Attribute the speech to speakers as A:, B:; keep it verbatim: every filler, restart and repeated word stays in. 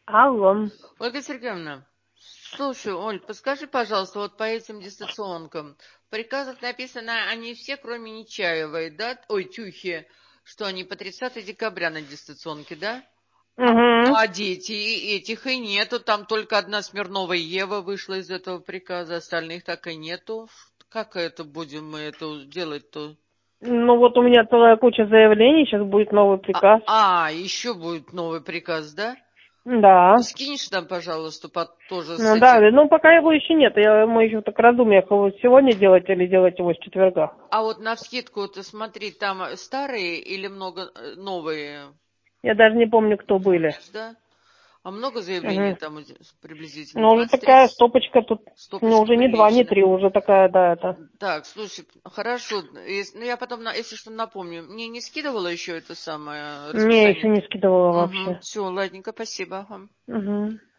A: Алло.
B: Ольга Сергеевна, слушай, Оль, подскажи, пожалуйста, вот по этим дистанционкам. В приказах написано, они все, кроме Нечаевой, да? Ой, Тюхи, что они по тридцатого декабря на дистанционке, да? А,
A: Угу.
B: а дети, и этих и нету. Там только одна Смирнова Ева вышла из этого приказа, остальных так и нету. Как это будем мы это делать-то?
A: Ну вот у меня целая куча заявлений, сейчас будет новый
B: А,
A: приказ.
B: а, еще будет новый приказ, да?
A: Да.
B: Скинешь нам, пожалуйста, под, тоже с
A: Ну да,
B: этим.
A: ну пока его еще нет. Я, мы еще так раздумья, его сегодня делать или делать его с четверга.
B: А вот навскидку, ты смотри, там старые или много э, новые?
A: Я даже не помню, кто были.
B: Помнишь, да? А много заявлений
A: Угу.
B: там приблизительно?
A: Ну уже такая
B: двадцать-тридцать?
A: стопочка тут, ну
B: Стопочка
A: уже не два, не
B: приличная.
A: три, уже такая, да, это.
B: Так, слушай, хорошо. Если- ну, я потом, на- если что, напомню. Мне не скидывала еще это самое
A: Не, еще
B: расписание?
A: не скидывала
B: Угу.
A: вообще.
B: Все, ладненько, спасибо. Ага.
A: Угу.